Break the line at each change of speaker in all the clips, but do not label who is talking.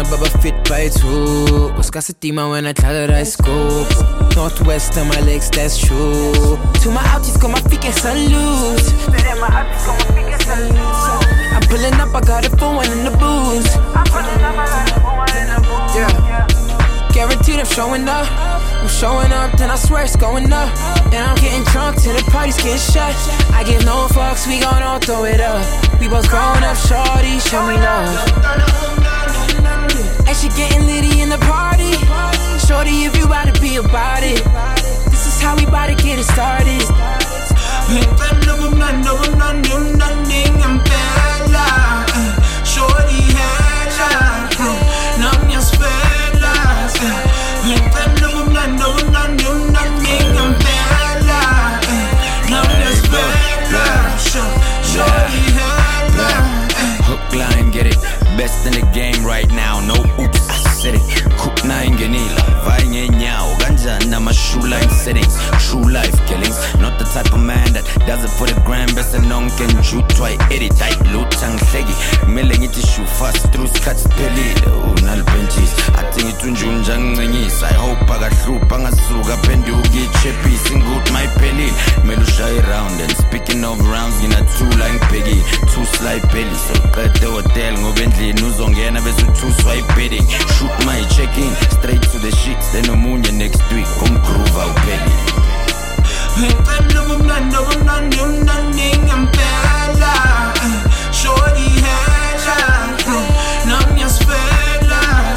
baba fit by two. Uskasitima when I tell that I scoop. Northwest on my legs, that's true. To my outies, got my feet get salute. I'm pulling up, I got it for one in the booze. Yeah. Guaranteed I'm showing up. I'm showing up, then I swear it's going up. And I'm getting drunk till the party's getting shut. I give no fucks, we gon' all throw it up. We both growing up, shorty, show me love. And she getting litty in the party. Shorty, if you bout to be about it, this is how we bout to get it started.
Shorty hella, nam minhas velas.
Hook, line, get it. Best in the game right now. No oops, I said it. Cook nine genila, vine nyao. Ganja na my shoe line settings. True life killings. Not the type of man that does it for the gram. Best and non can shoot try edit. Tight loot tang segi. Milling it shoe fast through cuts belly. Oh, nal benches. I think it unjunjang ngis. I hope I got through pangasuga pendugi chippy. Sing good my belly. Melusha round and speaking of rounds in a two line peggy. Two slide belly. So cut the hotel. Go Bentley. Nuzongena besu two swipe bidding. Shoot my check-in. Straight to the sheets. Then no moon next week. Come groove out belly.
Shorty hella, nam minhas velas.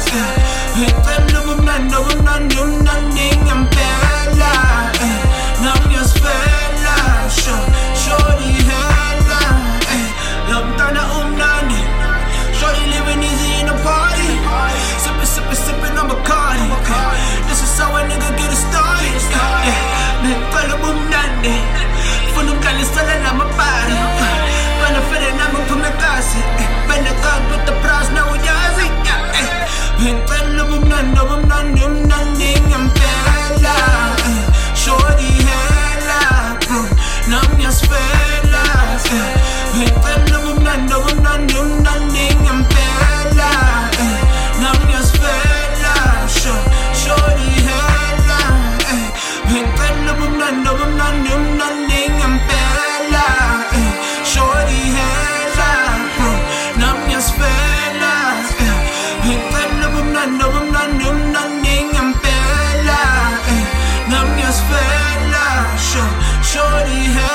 Shorty hella, nam tana umnani. Shorty living easy in the party. Sippin' on Bacardi. This is how a nigga get it started. Kala bumnani. Funum kalisala na mapari. Pana fere na mapumekasi. Pana kag with the price na uyazi. Kala bumnani ampela. Shorty hella. Nam minhas velas. Kala bumnani ampela. Nam minhas velas. Shorty hella. Kala bumnani ampela. Shorty hella. Nam minhas velas. Kala bumnani ampela. Nam minhas velas. Shorty hella.